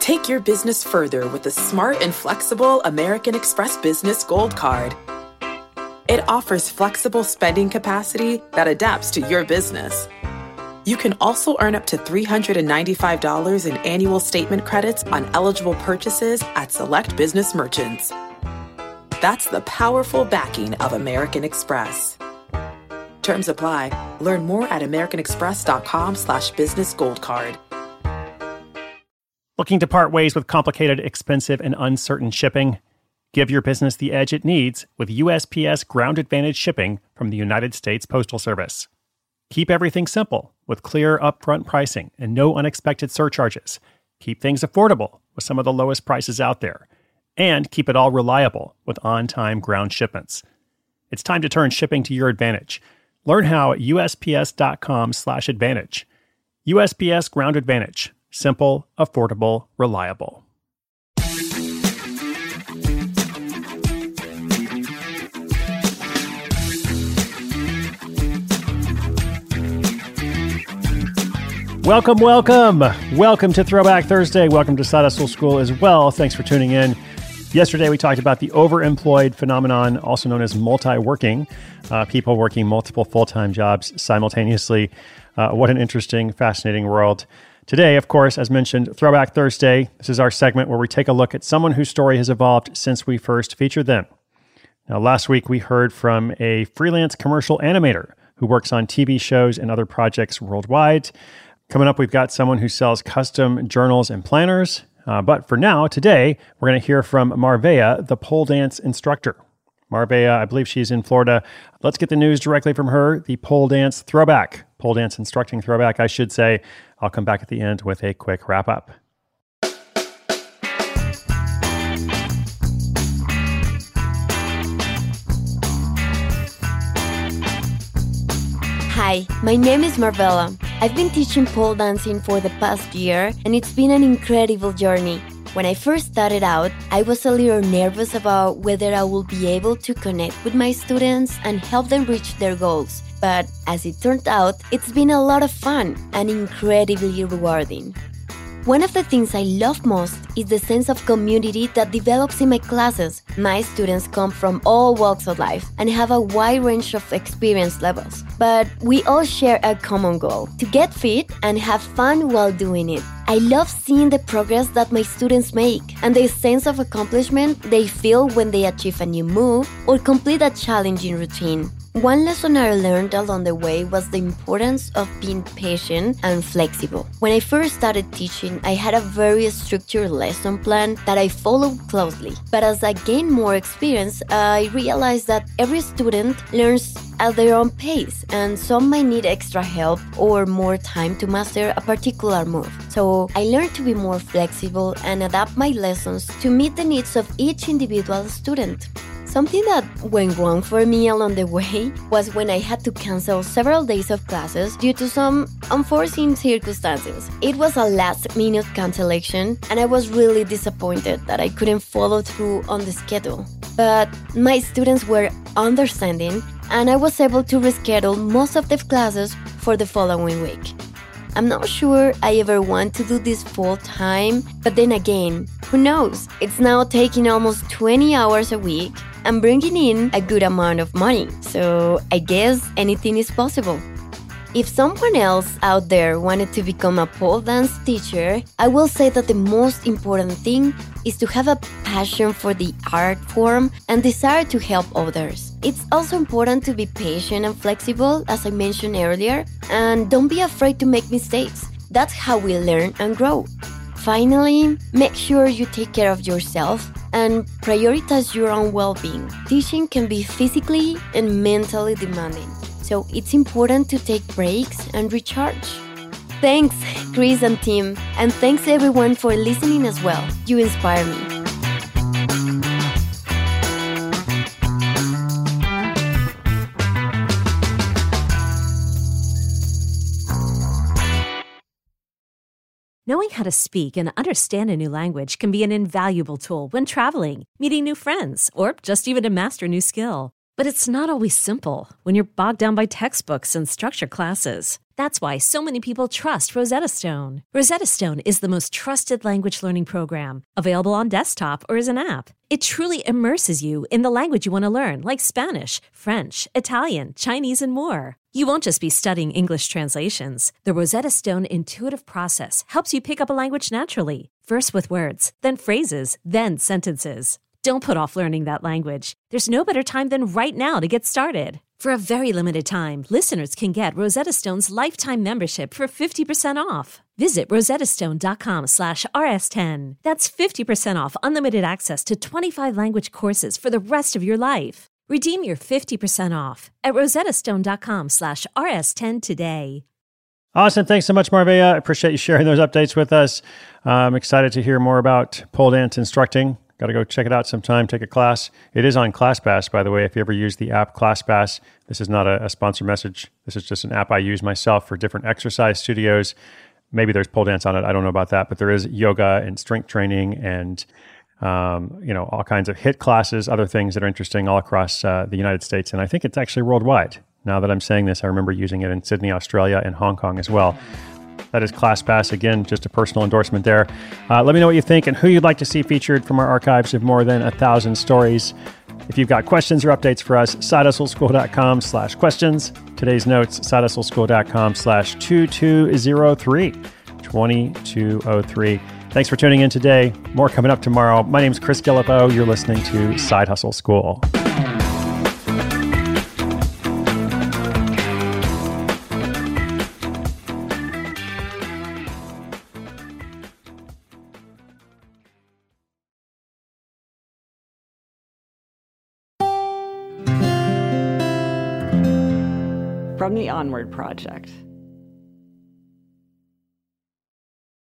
Take your business further with the smart and flexible American Express Business Gold Card. It offers flexible spending capacity that adapts to your business. You can also earn up to $395 in annual statement credits on eligible purchases at select business merchants. That's the powerful backing of American Express. Terms apply. Learn more at americanexpress.com/business gold card. Looking to part ways with complicated, expensive, and uncertain shipping? Give your business the edge it needs with USPS Ground Advantage shipping from the United States Postal Service. Keep everything simple with clear upfront pricing and no unexpected surcharges. Keep things affordable with some of the lowest prices out there. And keep it all reliable with on-time ground shipments. It's time to turn shipping to your advantage. Learn how at USPS.com/advantage. USPS Ground Advantage. Simple, affordable, reliable. Welcome, welcome. Welcome to Throwback Thursday. Welcome to Side Hustle School as well. Thanks for tuning in. Yesterday, we talked about the overemployed phenomenon, also known as multi-working, people working multiple full-time jobs simultaneously. What an interesting, fascinating world. Today, of course, as mentioned, Throwback Thursday. This is our segment where we take a look at someone whose story has evolved since we first featured them. Now, last week, we heard from a freelance commercial animator who works on TV shows and other projects worldwide. Coming up, we've got someone who sells custom journals and planners. But for now, today, we're going to hear from Marvea, the pole dance instructor. Marvea, I believe she's in Florida. Let's get the news directly from her, the pole dance instructing throwback, I should say. I'll come back at the end with a quick wrap up. Hi, my name is Marvella. I've been teaching pole dancing for the past year, and it's been an incredible journey. When I first started out, I was a little nervous about whether I would be able to connect with my students and help them reach their goals. But as it turned out, it's been a lot of fun and incredibly rewarding. One of the things I love most is the sense of community that develops in my classes. My students come from all walks of life and have a wide range of experience levels. But we all share a common goal, to get fit and have fun while doing it. I love seeing the progress that my students make and the sense of accomplishment they feel when they achieve a new move or complete a challenging routine. One lesson I learned along the way was the importance of being patient and flexible. When I first started teaching, I had a very structured lesson plan that I followed closely. But as I gained more experience, I realized that every student learns at their own pace, and some might need extra help or more time to master a particular move. So I learned to be more flexible and adapt my lessons to meet the needs of each individual student. Something that went wrong for me along the way was when I had to cancel several days of classes due to some unforeseen circumstances. It was a last-minute cancellation, and I was really disappointed that I couldn't follow through on the schedule. But my students were understanding, and I was able to reschedule most of the classes for the following week. I'm not sure I ever want to do this full time, but then again, who knows? It's now taking almost 20 hours a week and bringing in a good amount of money, so I guess anything is possible. If someone else out there wanted to become a pole dance teacher, I will say that the most important thing is to have a passion for the art form and desire to help others. It's also important to be patient and flexible, as I mentioned earlier, and don't be afraid to make mistakes. That's how we learn and grow. Finally, make sure you take care of yourself and prioritize your own well-being. Teaching can be physically and mentally demanding, so it's important to take breaks and recharge. Thanks, Chris and Tim, and thanks everyone for listening as well. You inspire me. Knowing how to speak and understand a new language can be an invaluable tool when traveling, meeting new friends, or just even to master a new skill. But it's not always simple when you're bogged down by textbooks and structured classes. That's why so many people trust Rosetta Stone. Rosetta Stone is the most trusted language learning program, available on desktop or as an app. It truly immerses you in the language you want to learn, like Spanish, French, Italian, Chinese, and more. You won't just be studying English translations. The Rosetta Stone intuitive process helps you pick up a language naturally, first with words, then phrases, then sentences. Don't put off learning that language. There's no better time than right now to get started. For a very limited time, listeners can get Rosetta Stone's lifetime membership for 50% off. Visit rosettastone.com/rs10. That's 50% off unlimited access to 25 language courses for the rest of your life. Redeem your 50% off at rosettastone.com/rs10 today. Awesome. Thanks so much, Marvea. I appreciate you sharing those updates with us. I'm excited to hear more about pole dance instructing. Got to go check it out sometime, take a class. It is on ClassPass, by the way, if you ever use the app ClassPass. This is not a sponsor message. This is just an app I use myself for different exercise studios. Maybe there's pole dance on it. I don't know about that, but there is yoga and strength training and all kinds of HIIT classes, other things that are interesting all across the United States. And I think it's actually worldwide. Now that I'm saying this, I remember using it in Sydney, Australia, and Hong Kong as well. That is ClassPass. Again, just a personal endorsement there. Let me know what you think and who you'd like to see featured from our archives of more than 1,000 stories. If you've got questions or updates for us, sidehustleschool.com/questions. Today's notes, sidehustleschool.com/2203. 2203. Thanks for tuning in today. More coming up tomorrow. My name is Chris Guillebeau. You're listening to Side Hustle School. From the Onward Project.